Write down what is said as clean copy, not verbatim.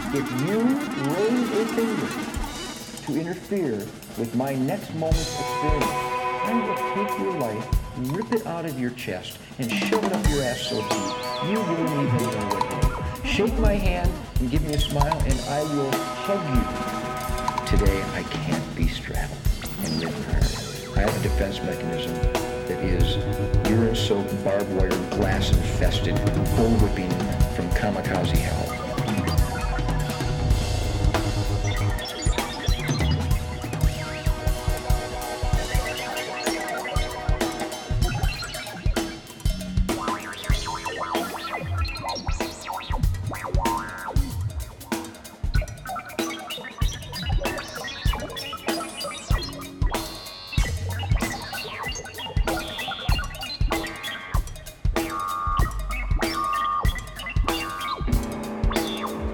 If you raise a finger to interfere with my next moment's experience, I will take your life, rip it out of your chest, and shove it up your ass so deep you won't even know what hit you. Shake my hand and give me a smile, and I will hug you. Today, I can't be straddled and ridden hard. I have a defense mechanism that is urine-soaked, barbed wire, glass-infested, bull-whipping from kamikaze hell.